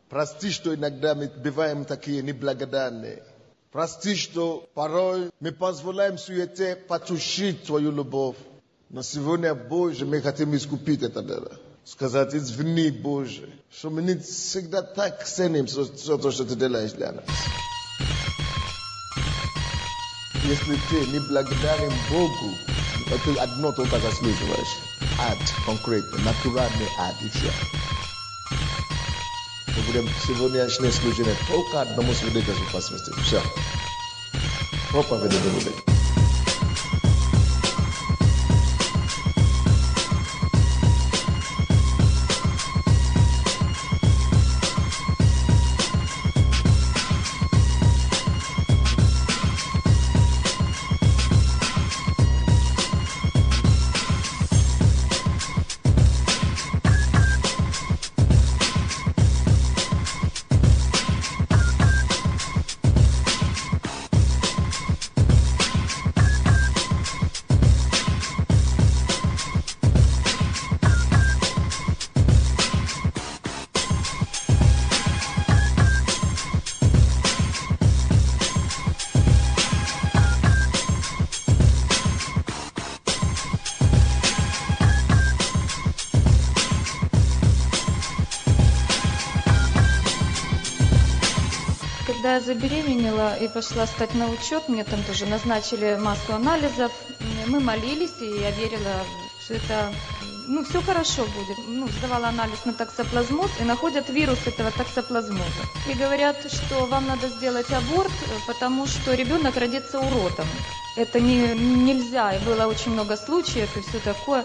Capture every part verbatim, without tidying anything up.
Прости, что иногда мы бываем такие неблагодарные. Прости, что порой мы позволяем суете потушить Твою любовь. Но сегодня, Боже, мы хотим искупить это. Сказать, извини, Боже, что мы не всегда так ценим все то, что Ты делаешь для нас. Если Ты не благодарен Богу, это одно только заслуживаешь. Ад, конкретно, натуральный ад, и все. Мы будем сегодняшнее служение только одному свидетельству посвятить. Все. Проповедь будет. Когда я забеременела и пошла стать на учет, мне там тоже назначили массу анализов. Мы молились, и я верила, что это, ну, все хорошо будет. Ну, сдавала анализ на токсоплазмоз, и находят вирус этого токсоплазмоза. И говорят, что вам надо сделать аборт, потому что ребенок родится уродом. Это не, нельзя, и было очень много случаев, и все такое.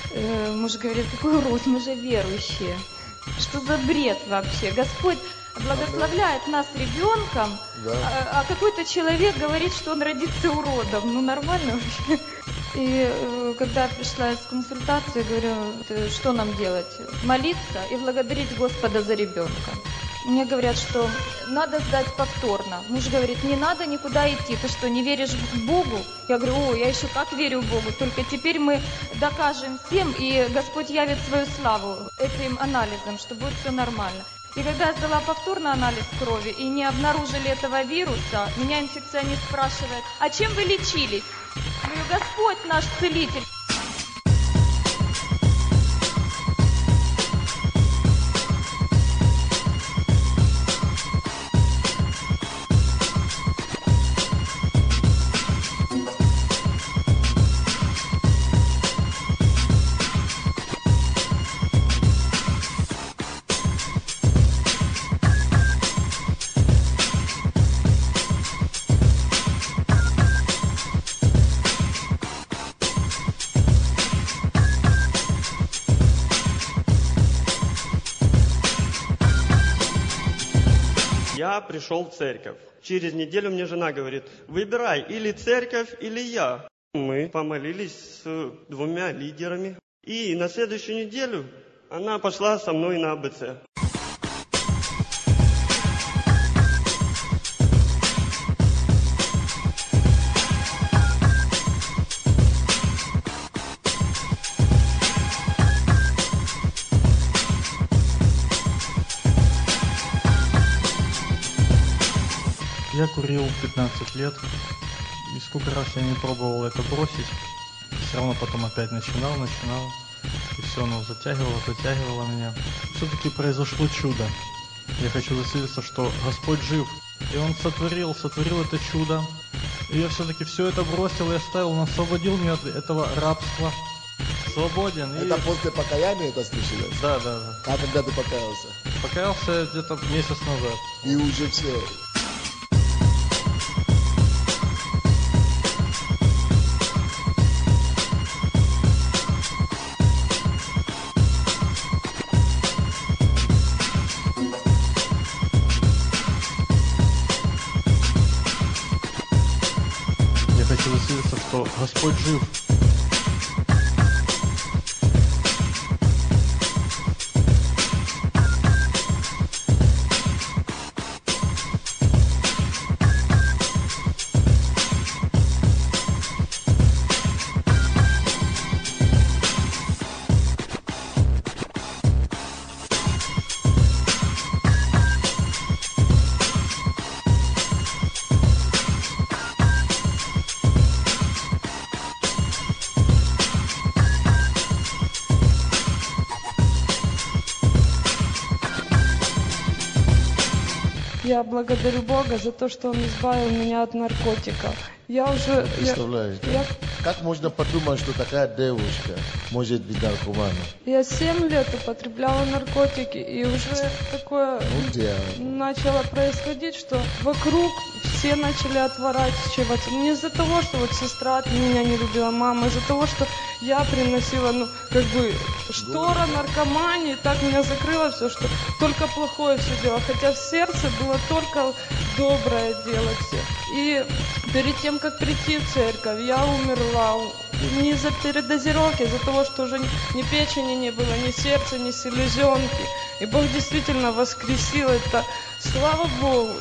Э, муж говорит, какой урод, мы же верующие. Что за бред вообще? Господь благословляет нас ребенком, да. а, а какой-то человек говорит, что он родится уродом. Ну, нормально вообще. И э, когда я пришла с консультацией, говорю, что нам делать? Молиться и благодарить Господа за ребенка. Мне говорят, что надо сдать повторно. Муж говорит, не надо никуда идти. Ты что, не веришь в Богу? Я говорю, о, я еще как верю в Богу. Только теперь мы докажем всем, и Господь явит свою славу этим анализом, что будет все нормально. И когда я сдала повторно анализ крови и не обнаружили этого вируса, меня инфекционист спрашивает, а чем вы лечились? Я говорю, Господь наш целитель. Я пришел в церковь. Через неделю мне жена говорит, выбирай, или церковь, или я. Мы помолились с двумя лидерами. И на следующую неделю она пошла со мной на АБЦ. Я курил пятнадцать лет, и сколько раз я не пробовал это бросить, все равно потом опять начинал, начинал, и все, оно затягивало, затягивало меня. Все-таки произошло чудо. Я хочу засвидетельствовать, что Господь жив, и Он сотворил, сотворил это чудо. И я все-таки все это бросил и оставил, Он освободил меня от этого рабства. Свободен. Это и... после покаяния это случилось? Да, да, да. А когда ты покаялся? Покаялся где-то месяц назад. И уже все. Я хочу засвидетельствовать, что Господь жив. Я благодарю Бога за то, что Он избавил меня от наркотиков. Я уже... Представляете? Я, Как можно подумать, что такая девушка может быть наркоманом? я семь лет употребляла наркотики, и уже такое Ну, где? начало происходить, что вокруг все начали отворачиваться. Не из-за того, что вот сестра от меня не любила, мама, из-за того, что я приносила, ну, как бы, штора наркомании, так меня закрыло все, что только плохое все дело. Хотя в сердце было только доброе делать все. И перед тем, как прийти в церковь, я умерла. Не из-за передозировки, а из-за того, что уже ни печени не было, ни сердца, ни селезенки. И Бог действительно воскресил это. Слава Богу!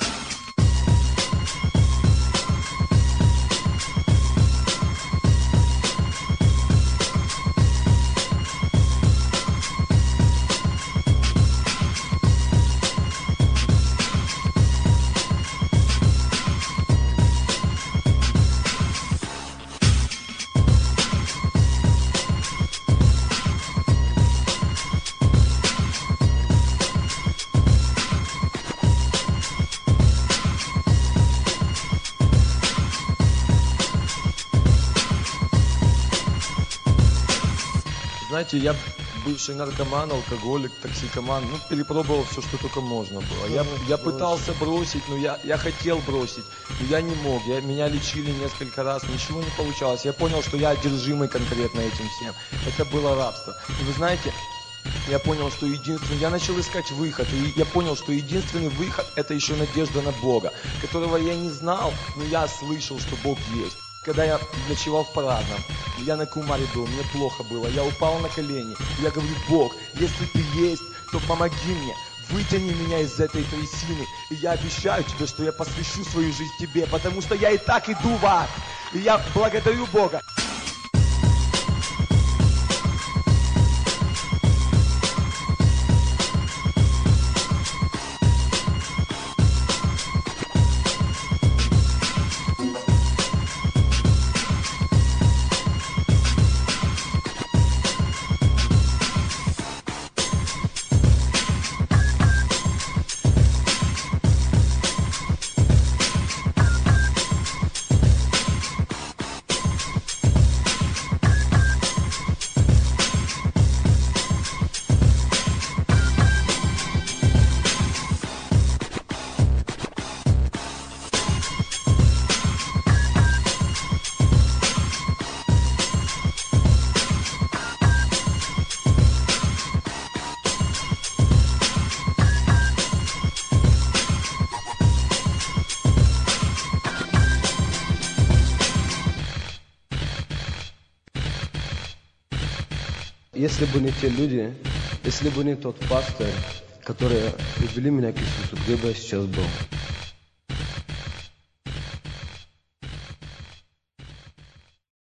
Знаете, я бывший наркоман, алкоголик, токсикоман, ну, перепробовал все, что только можно было. Я, я пытался бросить, но я, я хотел бросить, но я не мог. Я, меня лечили несколько раз, ничего не получалось. Я понял, что я одержимый конкретно этим всем. Это было рабство. И вы знаете, я понял, что единственный, я начал искать выход, и я понял, что единственный выход — это еще надежда на Бога, которого я не знал, но я слышал, что Бог есть. Когда я ночевал в Парадном, я на Кумаре был, мне плохо было, я упал на колени, я говорю: Бог, если ты есть, то помоги мне, вытяни меня из этой трясины, и я обещаю тебе, что я посвящу свою жизнь тебе, потому что я и так иду в ад, и я благодарю Бога. Если бы не те люди, если бы не тот пастор, которые привели меня к Иисусу, где бы я сейчас был?